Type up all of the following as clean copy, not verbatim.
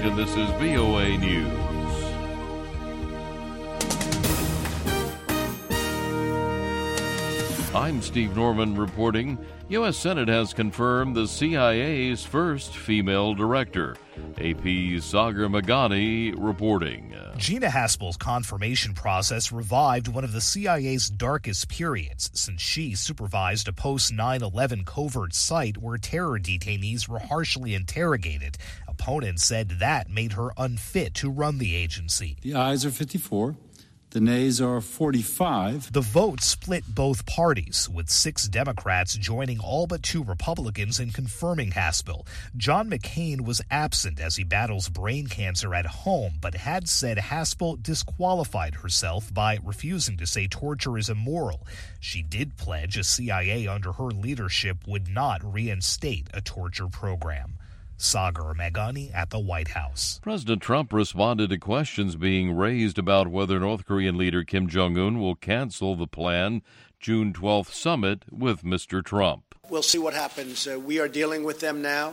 Washington, this is VOA News. I'm Steve Norman reporting. U.S. Senate has confirmed the CIA's first female director. AP's Sagar Meghani reporting. Gina Haspel's confirmation process revived one of the CIA's darkest periods, since she supervised a post-9/11 covert site where terror detainees were harshly interrogated. Opponents said that made her unfit to run the agency. The ayes are 54. The nays are 45. The vote split both parties, with 6 Democrats joining all but 2 Republicans in confirming Haspel. John McCain was absent as he battles brain cancer at home, but had said Haspel disqualified herself by refusing to say torture is immoral. She did pledge a CIA under her leadership would not reinstate a torture program. Sagar Meghani at the White House. President Trump responded to questions being raised about whether North Korean leader Kim Jong-un will cancel the planned June 12th summit with Mr. Trump. We'll see what happens. We are dealing with them now.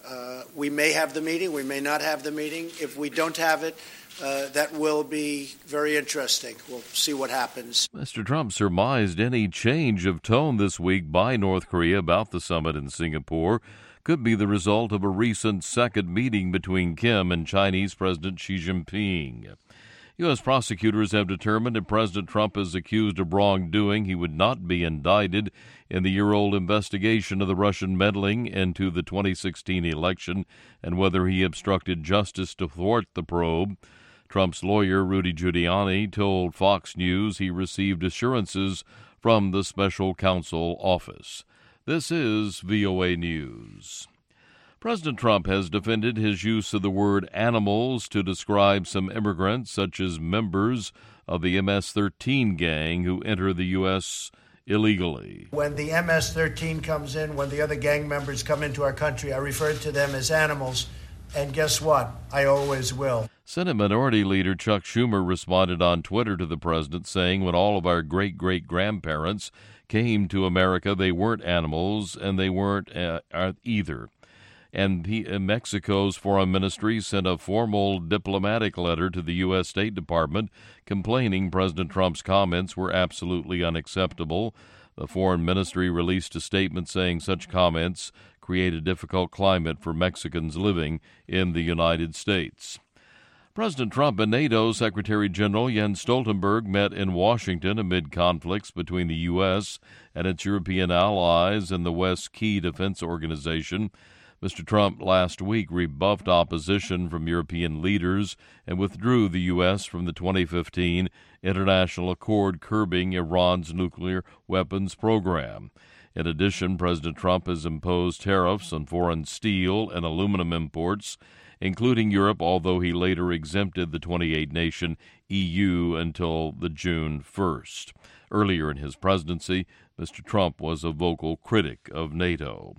We may have the meeting. We may not have the meeting. If we don't have it, that will be very interesting. We'll see what happens. Mr. Trump surmised any change of tone this week by North Korea about the summit in Singapore could be the result of a recent second meeting between Kim and Chinese President Xi Jinping. U.S. prosecutors have determined if President Trump is accused of wrongdoing, he would not be indicted in the year-old investigation of the Russian meddling into the 2016 election and whether he obstructed justice to thwart the probe. Trump's lawyer, Rudy Giuliani, told Fox News he received assurances from the special counsel office. This is VOA News. President Trump has defended his use of the word animals to describe some immigrants, such as members of the MS-13 gang who enter the U.S. illegally. When the MS-13 comes in, when the other gang members come into our country, I refer to them as animals. And guess what? I always will. Senate Minority Leader Chuck Schumer responded on Twitter to the president, saying when all of our great-great-grandparents came to America, they weren't animals, and they weren't either. And Mexico's foreign ministry sent a formal diplomatic letter to the U.S. State Department complaining President Trump's comments were absolutely unacceptable. The foreign ministry released a statement saying such comments create a difficult climate for Mexicans living in the United States. President Trump and NATO Secretary General Jens Stoltenberg met in Washington amid conflicts between the U.S. and its European allies and the West's key defense organization. Mr. Trump last week rebuffed opposition from European leaders and withdrew the U.S. from the 2015 international accord curbing Iran's nuclear weapons program. In addition, President Trump has imposed tariffs on foreign steel and aluminum imports, including Europe, although he later exempted the 28-nation EU until the June 1st. Earlier in his presidency, Mr. Trump was a vocal critic of NATO.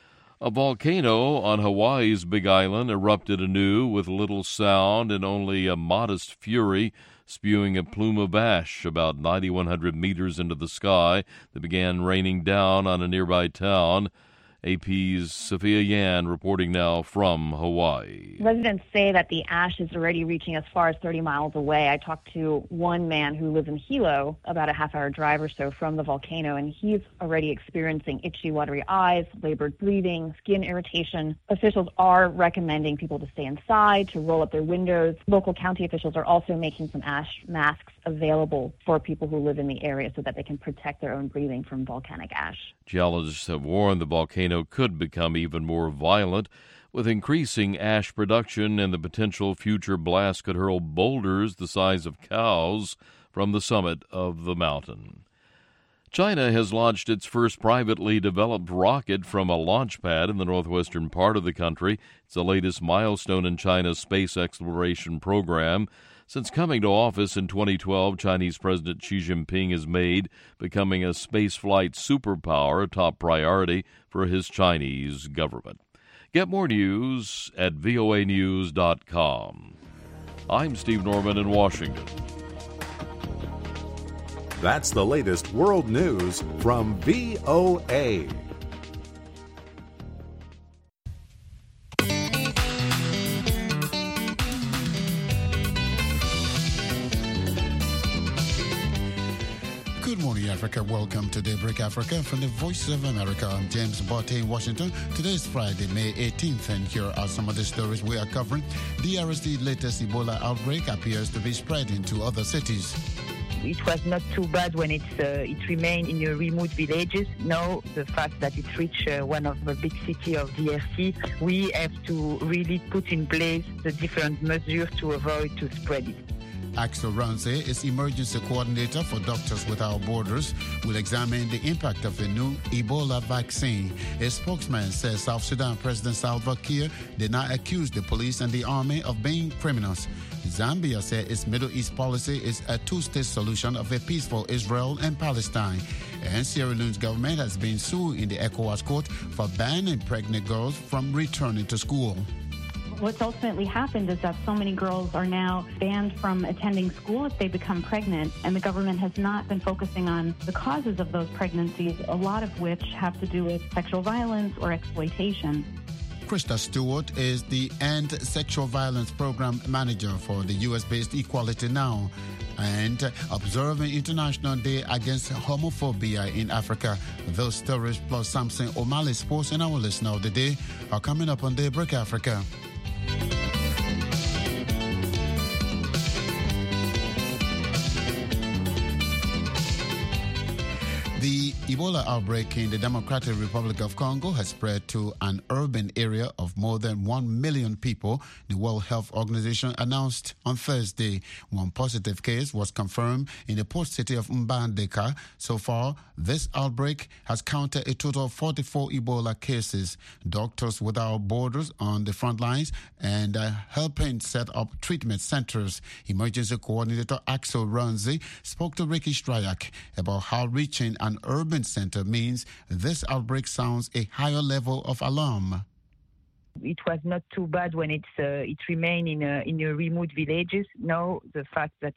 A volcano on Hawaii's Big Island erupted anew with little sound and only a modest fury, spewing a plume of ash about 9,100 meters into the sky that began raining down on a nearby town. AP's Sophia Yan reporting now from Hawaii. Residents say that the ash is already reaching as far as 30 miles away. I talked to one man who lives in Hilo, about a half-hour drive or so from the volcano, and he's already experiencing itchy, watery eyes, labored breathing, skin irritation. Officials are recommending people to stay inside, to roll up their windows. Local county officials are also making some ash masks available for people who live in the area so that they can protect their own breathing from volcanic ash. Geologists have warned the volcano could become even more violent. With increasing ash production and the potential future blast could hurl boulders the size of cows from the summit of the mountain. China has launched its first privately developed rocket from a launch pad in the northwestern part of the country. It's the latest milestone in China's space exploration program. Since coming to office in 2012, Chinese President Xi Jinping has made becoming a spaceflight superpower a top priority for his Chinese government. Get more news at voanews.com. I'm Steve Norman in Washington. That's the latest world news from VOA. TV Africa. Welcome to Daybreak Africa from the Voice of America. I'm James Botte in Washington. Today is Friday, May 18th, and here are some of the stories we are covering. DRC's latest Ebola outbreak appears to be spreading to other cities. It was not too bad when it remained in remote villages. Now, the fact that it reached one of the big cities of DRC, we have to really put in place the different measures to avoid to spread it. Axel Ramsey is emergency coordinator for Doctors Without Borders, will examine the impact of the new Ebola vaccine. A spokesman says South Sudan President Salva Kiir did not accuse the police and the army of being criminals. Zambia said its Middle East policy is a two-state solution of a peaceful Israel and Palestine. And Sierra Leone's government has been sued in the ECOWAS court for banning pregnant girls from returning to school. What's ultimately happened is that so many girls are now banned from attending school if they become pregnant, and the government has not been focusing on the causes of those pregnancies, a lot of which have to do with sexual violence or exploitation. Krista Stewart is the End Sexual Violence Program Manager for the U.S.-based Equality Now and observing International Day Against Homophobia in Africa. Those stories plus Samson O'Malley Sports and our listener of the day are coming up on Daybreak Africa. The Ebola outbreak in the Democratic Republic of Congo has spread to an urban area of more than 1 million people, the World Health Organization announced on Thursday. One positive case was confirmed in the port city of Mbandaka. So far, this outbreak has counted a total of 44 Ebola cases. Doctors Without Borders on the front lines and helping set up treatment centers. Emergency Coordinator Axel Ramsey spoke to Ricky Strayak about how reaching an urban center means this outbreak sounds a higher level of alarm. It was not too bad when it remained in remote villages. Now, the fact that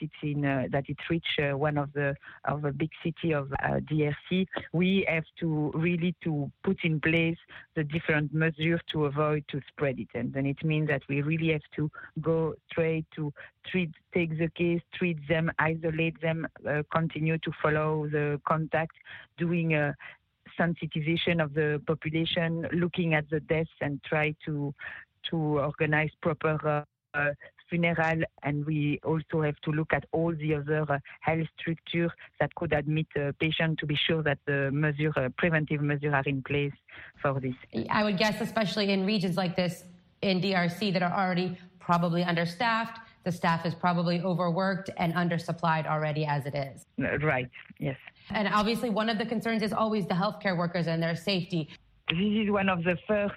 it reached one of the big city of DRC, we have to really to put in place the different measures to avoid to spread it. And then it means that we really have to go straight to take the case, treat them, isolate them, continue to follow the contact, doing sensitization of the population, looking at the deaths and try to organize proper funeral. And we also have to look at all the other health structures that could admit a patient to be sure that the preventive measures are in place for this. I would guess, especially in regions like this in DRC that are already probably understaffed, the staff is probably overworked and undersupplied already as it is. Right, yes. And obviously one of the concerns is always the healthcare workers and their safety. This is one of the first.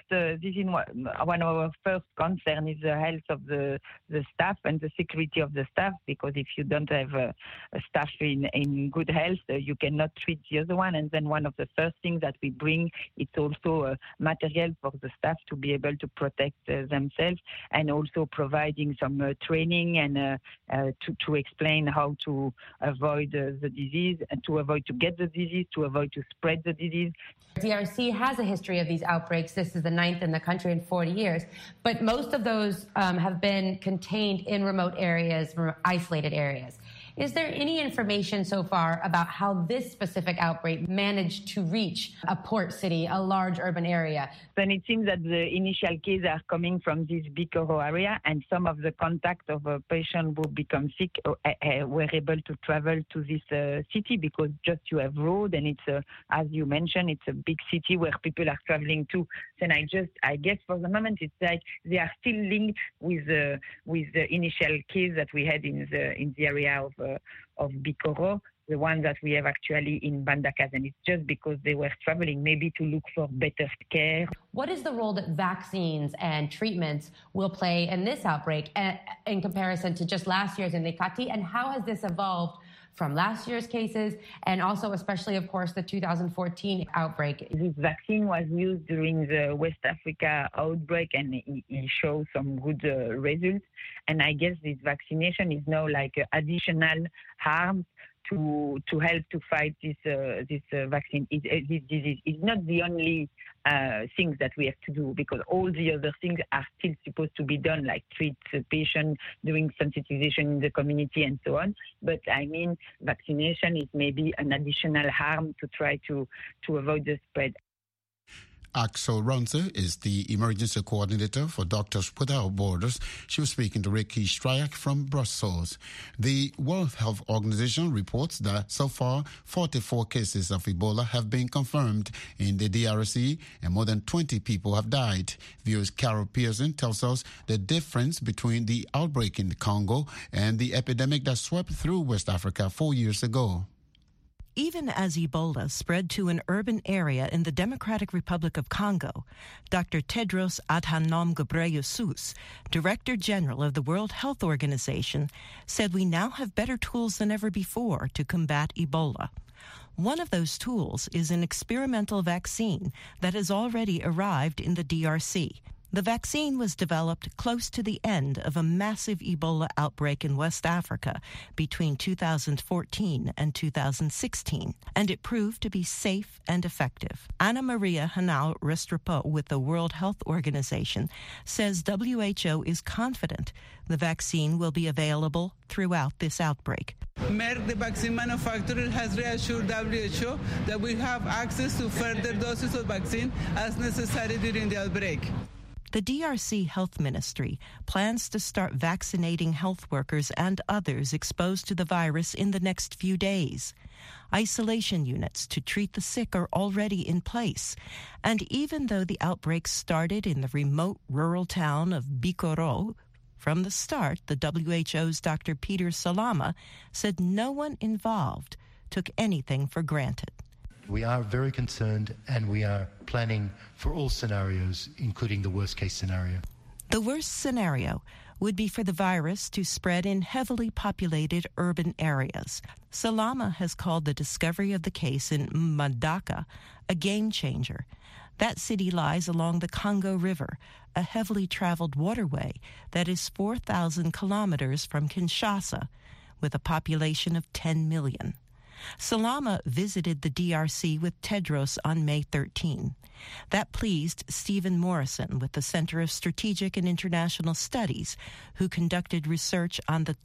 One of our first concern is the health of the staff and the security of the staff. Because if you don't have a staff in good health, you cannot treat the other one. And then one of the first things that we bring, it's also material for the staff to be able to protect themselves, and also providing some training and to explain how to avoid the disease and to avoid to get the disease, to avoid to spread the disease. DRC has a history of these outbreaks. This is the 9th in the country in 40 years. But most of those have been contained in remote areas, isolated areas. Is there any information so far about how this specific outbreak managed to reach a port city, a large urban area? Then it seems that the initial cases are coming from this Bikoro area, and some of the contacts of a patient who become sick were able to travel to this city because just you have road, and it's as you mentioned, it's a big city where people are traveling to. Then I guess for the moment it's like they are still linked with the initial case that we had in the area of Bikoro, the one that we have actually in Mbandaka, and it's just because they were traveling maybe to look for better care. What is the role that vaccines and treatments will play in this outbreak in comparison to just last year's in Lekki, and how has this evolved from last year's cases and also especially, of course, the 2014 outbreak? This vaccine was used during the West Africa outbreak, and it showed some good results. And I guess this vaccination is now like additional harm to help to fight this vaccine. This disease is not the only things that we have to do, because all the other things are still supposed to be done, like treat the patient, doing sensitization in the community and so on. But I mean, vaccination is maybe an additional harm to try to avoid the spread. Axel Ronse is the emergency coordinator for Doctors Without Borders. She was speaking to Ricky Stryak from Brussels. The World Health Organization reports that so far 44 cases of Ebola have been confirmed in the DRC and more than 20 people have died. VOA's Carol Pearson tells us the difference between the outbreak in the Congo and the epidemic that swept through West Africa 4 years ago. Even as Ebola spread to an urban area in the Democratic Republic of Congo, Dr. Tedros Adhanom Ghebreyesus, Director General of the World Health Organization, said we now have better tools than ever before to combat Ebola. One of those tools is an experimental vaccine that has already arrived in the DRC. The vaccine was developed close to the end of a massive Ebola outbreak in West Africa between 2014 and 2016, and it proved to be safe and effective. Anna Maria Hanau Restrepo with the World Health Organization says WHO is confident the vaccine will be available throughout this outbreak. Merck, the vaccine manufacturer, has reassured WHO that we have access to further doses of vaccine as necessary during the outbreak. The DRC Health Ministry plans to start vaccinating health workers and others exposed to the virus in the next few days. Isolation units to treat the sick are already in place. And even though the outbreak started in the remote rural town of Bikoro, from the start, the WHO's Dr. Peter Salama said no one involved took anything for granted. We are very concerned, and we are planning for all scenarios, including the worst-case scenario. The worst scenario would be for the virus to spread in heavily populated urban areas. Salama has called the discovery of the case in Mbandaka a game-changer. That city lies along the Congo River, a heavily traveled waterway that is 4,000 kilometers from Kinshasa, with a population of 10 million. Salama visited the DRC with Tedros on May 13. That pleased Stephen Morrison with the Center of Strategic and International Studies, who conducted research on the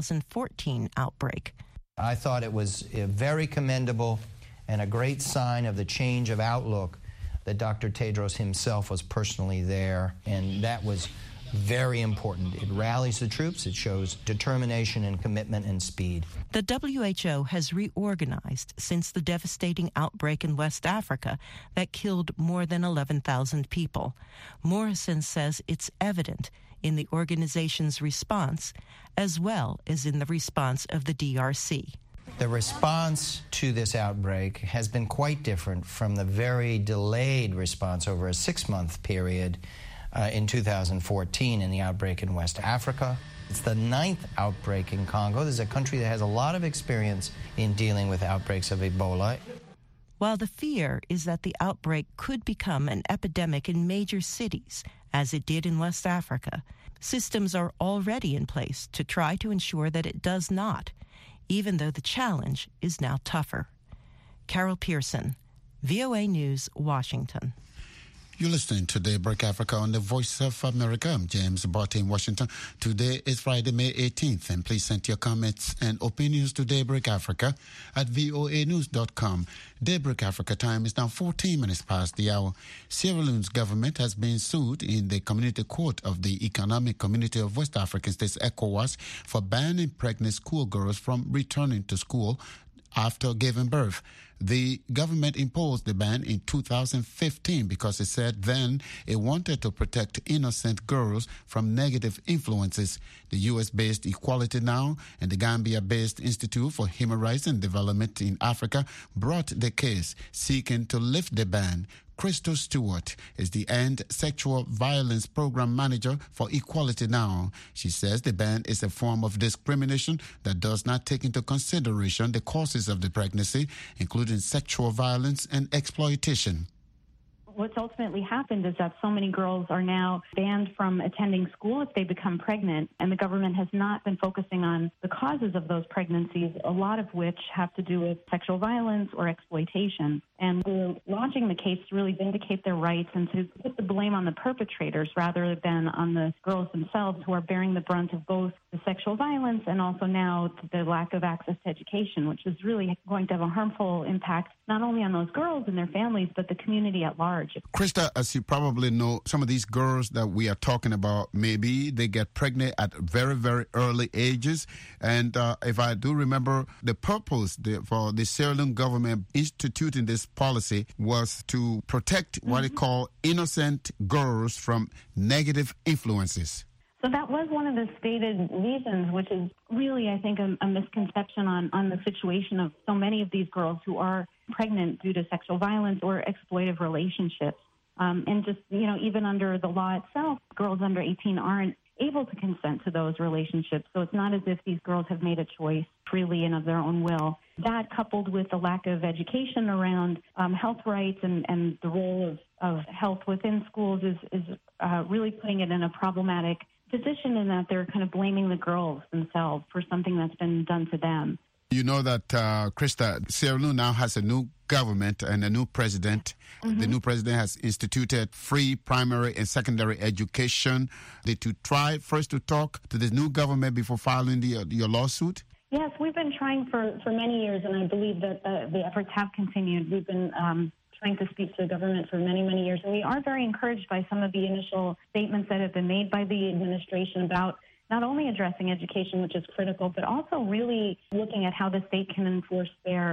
2014 outbreak. I thought it was very commendable and a great sign of the change of outlook that Dr. Tedros himself was personally there, and that was very important. It rallies the troops. It shows determination and commitment and speed. The WHO has reorganized since the devastating outbreak in West Africa that killed more than 11,000 people. Morrison says it's evident in the organization's response as well as in the response of the DRC. The response to this outbreak has been quite different from the very delayed response over a 6-month period in 2014 in the outbreak in West Africa. It's the 9th outbreak in Congo. This is a country that has a lot of experience in dealing with outbreaks of Ebola. While the fear is that the outbreak could become an epidemic in major cities, as it did in West Africa, systems are already in place to try to ensure that it does not, even though the challenge is now tougher. Carol Pearson, VOA News, Washington. You're listening to Daybreak Africa on the Voice of America. I'm James Barty in Washington. Today is Friday, May 18th, and please send your comments and opinions to Daybreak Africa at voanews.com. Daybreak Africa time is now 14 minutes past the hour. Sierra Leone's government has been sued in the Community Court of the Economic Community of West African States, ECOWAS, for banning pregnant schoolgirls from returning to school after giving birth. The government imposed the ban in 2015 because it said then it wanted to protect innocent girls from negative influences. The U.S.-based Equality Now and the Gambia-based Institute for Human Rights and Development in Africa brought the case, seeking to lift the ban. Crystal Stewart is the End Sexual Violence Program Manager for Equality Now. She says the ban is a form of discrimination that does not take into consideration the causes of the pregnancy, including sexual violence and exploitation. what's ultimately happened is that so many girls are now banned from attending school if they become pregnant, and the government has not been focusing on the causes of those pregnancies, a lot of which have to do with sexual violence or exploitation. And we're launching the case to really vindicate their rights and to put the blame on the perpetrators rather than on the girls themselves, who are bearing the brunt of both the sexual violence and also now the lack of access to education, which is really going to have a harmful impact not only on those girls and their families, but the community at large. Krista, as you probably know, some of these girls that we are talking about, maybe they get pregnant at very, very early ages. And if I do remember, the purpose for the Sierra Leone government instituting this policy was to protect what they call innocent girls from negative influences. So that was one of the stated reasons, which is really, I think, a misconception on the situation of so many of these girls who are pregnant due to sexual violence or exploitive relationships. And just, even under the law itself, girls under 18 aren't able to consent to those relationships. So it's not as if these girls have made a choice freely and of their own will. That, coupled with the lack of education around health rights and the role of health within schools is really putting it in a problematic position in that they're kind of blaming the girls themselves for something that's been done to them. You know that, Krista, Sierra Leone now has a new government and a new president. The new president has instituted free primary and secondary education. Did you try first to talk to the new government before filing your lawsuit? Yes, we've been trying for many years, and I believe that the efforts have continued. We've been trying to speak to the government for many, many years, and we are very encouraged by some of the initial statements that have been made by the administration about not only addressing education, which is critical, but also really looking at how the state can enforce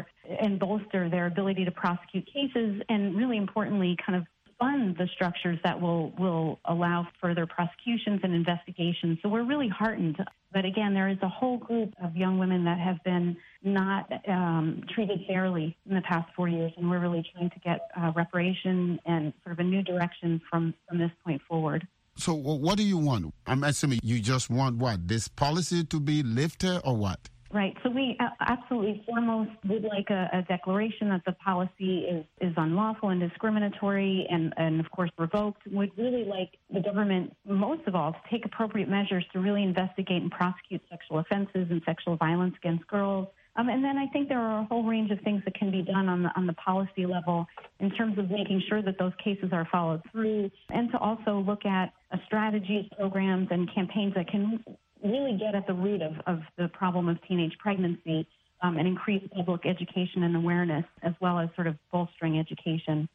and bolster their ability to prosecute cases, and really importantly, kind of fund the structures that will allow further prosecutions and investigations. So we're really heartened. But again, there is a whole group of young women that have been not treated fairly in the past 4 years, and we're really trying to get reparation and sort of a new direction from this point forward. So what do you want? I'm assuming you just want what? This policy to be lifted or what? Right. So we absolutely foremost would like a declaration that the policy is unlawful and discriminatory and of course revoked. We'd really like the government, most of all, to take appropriate measures to really investigate and prosecute sexual offenses and sexual violence against girls. And then I think there are a whole range of things that can be done on the policy level in terms of making sure that those cases are followed through, and to also look at strategies, programs, and campaigns that can really get at the root of the problem of teenage pregnancy and increase public education and awareness, as well as sort of bolstering education.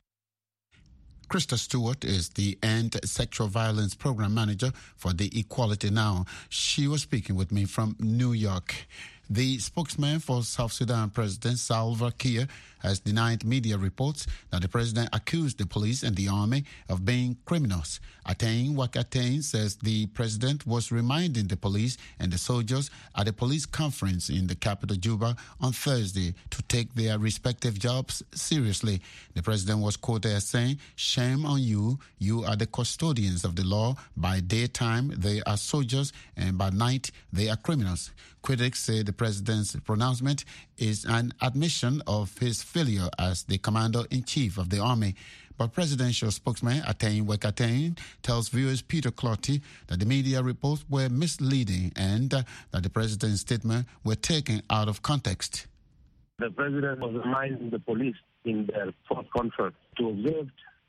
Krista Stewart is the End Sexual Violence Program Manager for the Equality Now. She was speaking with me from New York. The spokesman for South Sudan President Salva Kiir has denied media reports that the president accused the police and the army of being criminals. Atain Wakatain says the president was reminding the police and the soldiers at a police conference in the capital Juba on Thursday to take their respective jobs seriously. The president was quoted as saying, "Shame on you. You are the custodians of the law. By daytime, they are soldiers, and by night, they are criminals." Critics say the president's pronouncement is an admission of his failure as the commander-in-chief of the army. But presidential spokesman Atain Wekatain tells viewers Peter Clotty that the media reports were misleading and that the president's statement were taken out of context. The president was reminding the police in their fourth conference to observe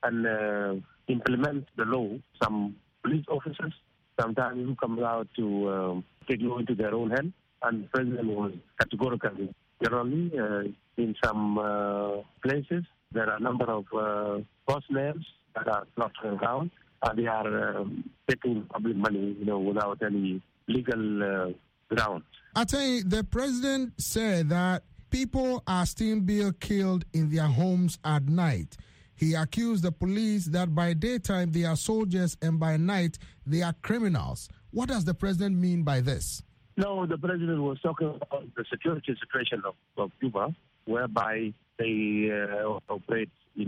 and implement the law. Some police officers sometimes who come out to take law into their own hands, and the president was categorical. Generally, in some places, there are a number of boss names that are not around, and they are taking public money, without any legal ground. I tell you, the president said that people are still being killed in their homes at night. He accused the police that by daytime they are soldiers and by night they are criminals. What does the president mean by this? No, the president was talking about the security situation of Cuba, whereby they operate,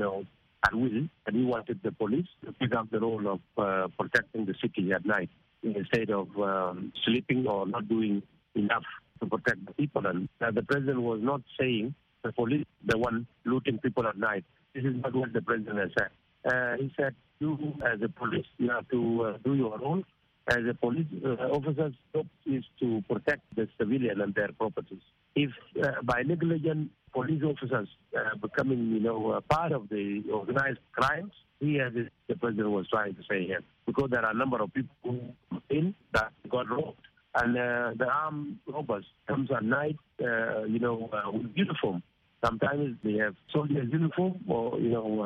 at will, and he wanted the police to pick up the role of protecting the city at night instead of sleeping or not doing enough to protect the people. And the president was not saying the police, the one looting people at night. This is not what the president has said. he said, you as a police, you have to do your role. As a police officer's job is to protect the civilian and their properties. If by negligent police officers becoming, part of the organized crimes, as the president was trying to say here, because there are a number of people in that got robbed. And the armed robbers comes at night, with uniform. Sometimes they have soldiers' uniform or,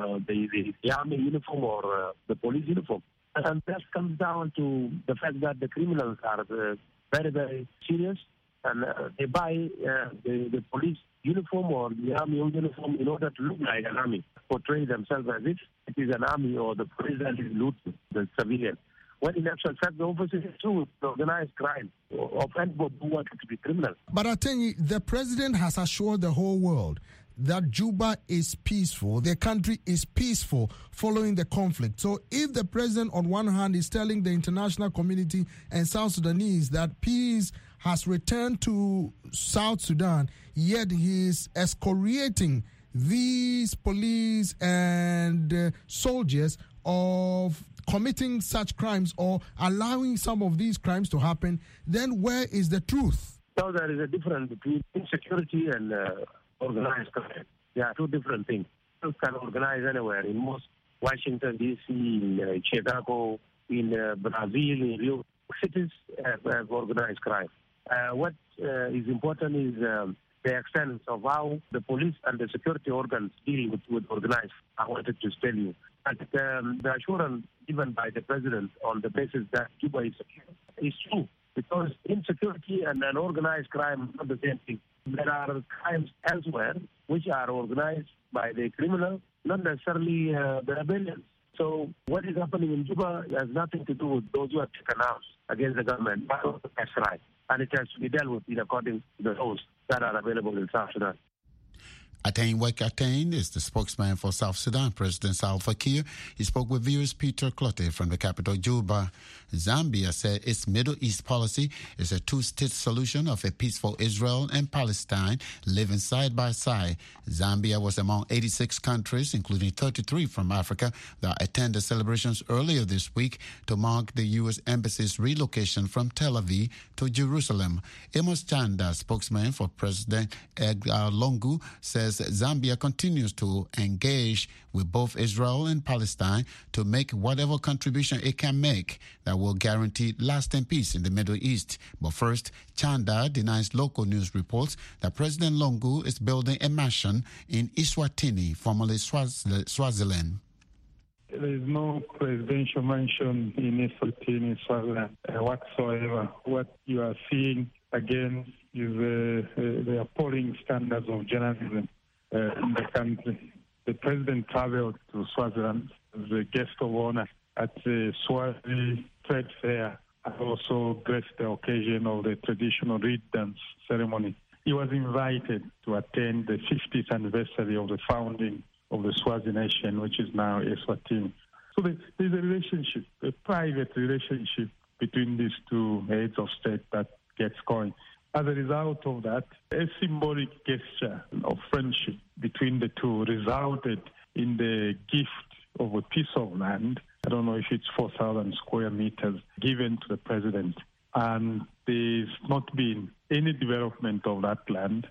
the army uniform or the police uniform. And that comes down to the fact that the criminals are very, very serious, and they buy the police uniform or the army uniform in order to look like an army, portray themselves as if it is an army or the police that is looting the civilian. When in actual fact, the opposite is true, organized crime of anybody who wanted to be criminal. But Atenyi, the president has assured the whole world that Juba is peaceful, the country is peaceful following the conflict. So if the president on one hand is telling the international community and South Sudanese that peace has returned to South Sudan, yet he is excoriating these police and soldiers of committing such crimes or allowing some of these crimes to happen, then where is the truth? So there is a difference between insecurity and organized crime. They are two different things. You can organize anywhere. In most Washington, D.C., in Chicago, in Brazil, in Rio, cities have organized crime. What is important is the extent of how the police and the security organs deal with organized. I wanted to tell you. And the assurance given by the president on the basis that Cuba is secure is true, because insecurity and an organized crime are not the same thing. There are crimes elsewhere which are organized by the criminal, not necessarily the rebellions. So what is happening in Juba has nothing to do with those who have taken arms against the government. That's right. And it has to be dealt with according to the laws that are available in South Sudan. Atain Wek Atain is the spokesman for South Sudan President Salva Kiir. He spoke with viewers Peter Clotte from the capital Juba. Zambia said its Middle East policy is a two-state solution of a peaceful Israel and Palestine living side by side. Zambia was among 86 countries, including 33 from Africa, that attended celebrations earlier this week to mark the U.S. Embassy's relocation from Tel Aviv to Jerusalem. Amos Chanda, spokesman for President Edgar Lungu, says Zambia continues to engage with both Israel and Palestine to make whatever contribution it can make that will guarantee lasting peace in the Middle East. But first, Chanda denies local news reports that President Lungu is building a mansion in Eswatini, formerly Swaziland. There is no presidential mansion in Eswatini, Swaziland whatsoever. What you are seeing again is the appalling standards of journalism in the country. The president traveled to Swaziland as a guest of honor at the Swazi Trade Fair and also graced the occasion of the traditional reed dance ceremony. He was invited to attend the 50th anniversary of the founding of the Swazi nation, which is now Eswatini. So there's a relationship, a private relationship between these two heads of state that gets going. As a result of that, a symbolic gesture of friendship between the two resulted in the gift of a piece of land. I don't know if it's 4,000 square meters given to the president. And there's not been any development of that land.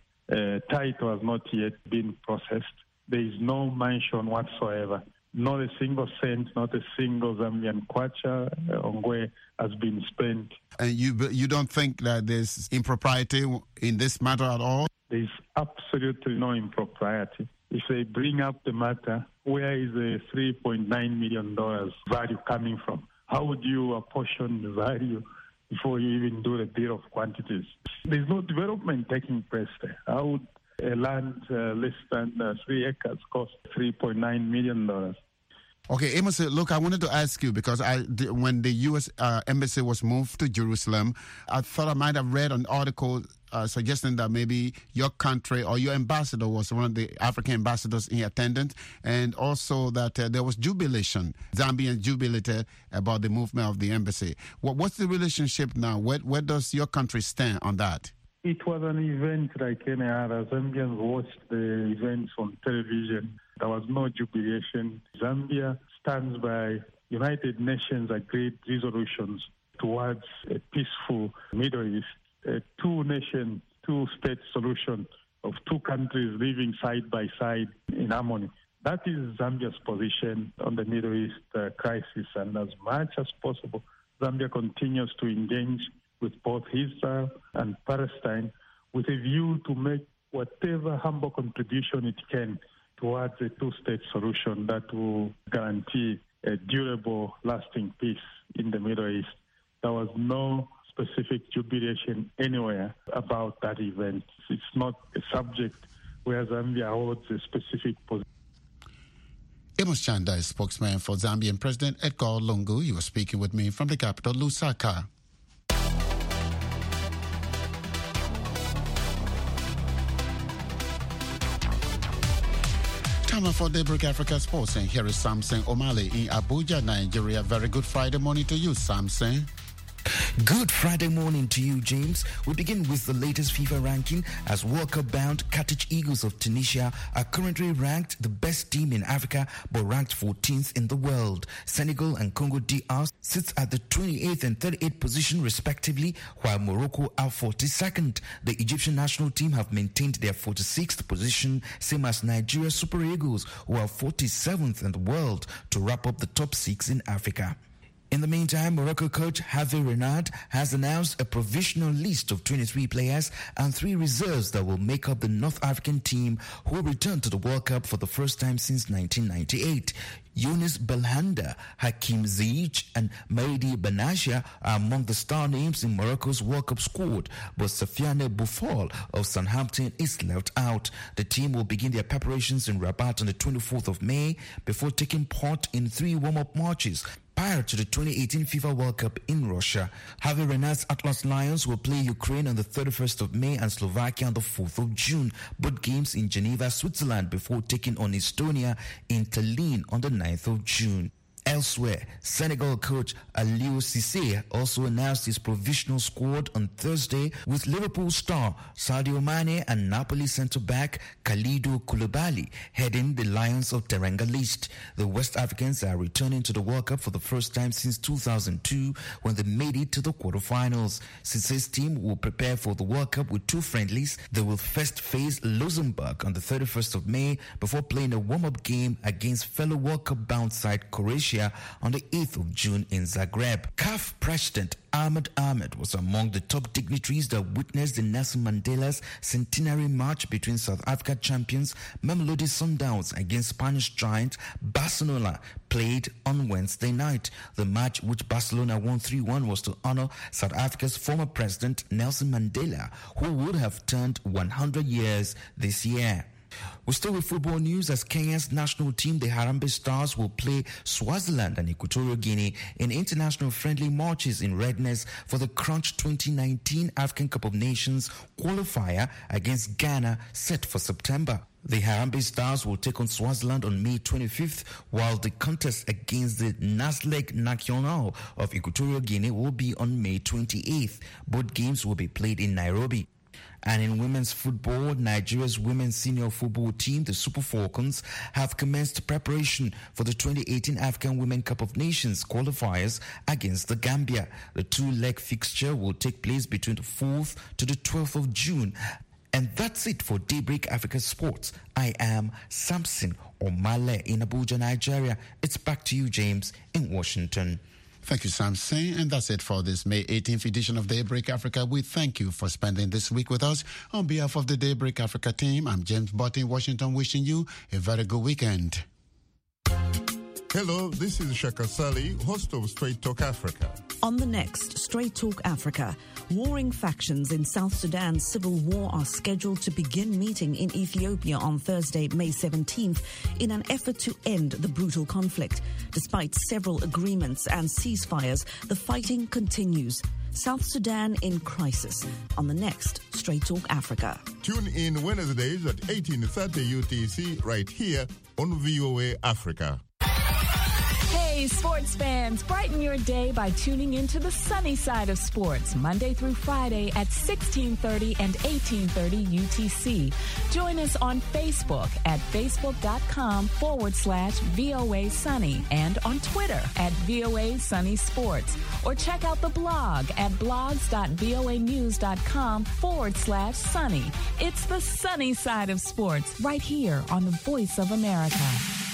Title has not yet been processed. There is no mention whatsoever. Not a single cent, not a single Zambian kwacha ongwe has been spent. And you don't think that there's impropriety in this matter at all? There's absolutely no impropriety. If they bring up the matter, where is the $3.9 million value coming from? How would you apportion the value before you even do the deal of quantities? There's no development taking place there. How would a land less than 3 acres cost $3.9 million? Okay, Amos, look, I wanted to ask you, because when the U.S. Embassy was moved to Jerusalem, I thought I might have read an article suggesting that maybe your country or your ambassador was one of the African ambassadors in attendance, and also that there was jubilation. Zambians jubilated about the movement of the embassy. What's the relationship now? Where does your country stand on that? It was an event like any other. Zambians watched the events on television. There was no jubilation. Zambia stands by United Nations agreed resolutions towards a peaceful Middle East, a two-nation, two-state solution of two countries living side by side in harmony. That is Zambia's position on the Middle East crisis, and as much as possible, Zambia continues to engage with both Israel and Palestine with a view to make whatever humble contribution it can towards a two-state solution that will guarantee a durable, lasting peace in the Middle East. There was no specific jubilation anywhere about that event. It's not a subject where Zambia holds a specific position. Amos Chanda is spokesman for Zambian President Edgar Lungu. He was speaking with me from the capital, Lusaka. Time for Daybreak Africa Sports, and here is Samson Omale in Abuja, Nigeria. Very good Friday morning to you, Samson. Good Friday morning to you, James. We begin with the latest FIFA ranking as World Cup-bound Carthage Eagles of Tunisia are currently ranked the best team in Africa but ranked 14th in the world. Senegal and Congo DR sits at the 28th and 38th position respectively, while Morocco are 42nd. The Egyptian national team have maintained their 46th position, same as Nigeria Super Eagles, who are 47th in the world, to wrap up the top 6 in Africa. In the meantime, Morocco coach Hervé Renard has announced a provisional list of 23 players and 3 reserves that will make up the North African team who will return to the World Cup for the first time since 1998. Younes Belhanda, Hakim Ziyech and Mehdi Benatia are among the star names in Morocco's World Cup squad, but Sofiane Boufal of Southampton is left out. The team will begin their preparations in Rabat on the 24th of May before taking part in 3 warm-up matches prior to the 2018 FIFA World Cup in Russia. Hervé Renard's Atlas Lions will play Ukraine on the 31st of May and Slovakia on the 4th of June, both games in Geneva, Switzerland, before taking on Estonia in Tallinn on the 9th of June. Elsewhere, Senegal coach Aliou Cissé also announced his provisional squad on Thursday with Liverpool star Sadio Mane and Napoli centre-back Kalidou Koulibaly heading the Lions of Teranga list. The West Africans are returning to the World Cup for the first time since 2002 when they made it to the quarterfinals. Cissé's team will prepare for the World Cup with 2 friendlies. They will first face Luxembourg on the 31st of May before playing a warm-up game against fellow World Cup-bound side Croatia on the 8th of June in Zagreb. CAF President Ahmed Ahmed was among the top dignitaries that witnessed the Nelson Mandela's centenary match between South Africa champions Mamelodi Sundowns against Spanish giant Barcelona, played on Wednesday night. The match, which Barcelona won 3-1, was to honor South Africa's former president Nelson Mandela, who would have turned 100 years this year. We're still with football news as Kenya's national team, the Harambee Stars, will play Swaziland and Equatorial Guinea in international friendly matches in readiness for the Crunch 2019 African Cup of Nations qualifier against Ghana set for September. The Harambee Stars will take on Swaziland on May 25th, while the contest against the Nasleg Nacional of Equatorial Guinea will be on May 28th. Both games will be played in Nairobi. And in women's football, Nigeria's women's senior football team, the Super Falcons, have commenced preparation for the 2018 African Women Cup of Nations qualifiers against the Gambia. The 2-leg fixture will take place between the 4th to the 12th of June. And that's it for Daybreak Africa Sports. I am Samson Omale in Abuja, Nigeria. It's back to you, James, in Washington. Thank you, Samson. And that's it for this May 18th edition of Daybreak Africa. We thank you for spending this week with us. On behalf of the Daybreak Africa team, I'm James Butt in Washington, wishing you a very good weekend. Hello, this is Shaka Sali, host of Straight Talk Africa. On the next Straight Talk Africa, warring factions in South Sudan's civil war are scheduled to begin meeting in Ethiopia on Thursday, May 17th, in an effort to end the brutal conflict. Despite several agreements and ceasefires, the fighting continues. South Sudan in crisis on the next Straight Talk Africa. Tune in Wednesdays at 18:30 UTC right here on VOA Africa. Hey, sports fans, brighten your day by tuning into the sunny side of sports, Monday through Friday at 1630 and 1830 UTC. Join us on Facebook at facebook.com/VOA Sunny and on Twitter at VOA Sunny Sports. Or check out the blog at blogs.voanews.com/sunny. It's the sunny side of sports right here on the Voice of America.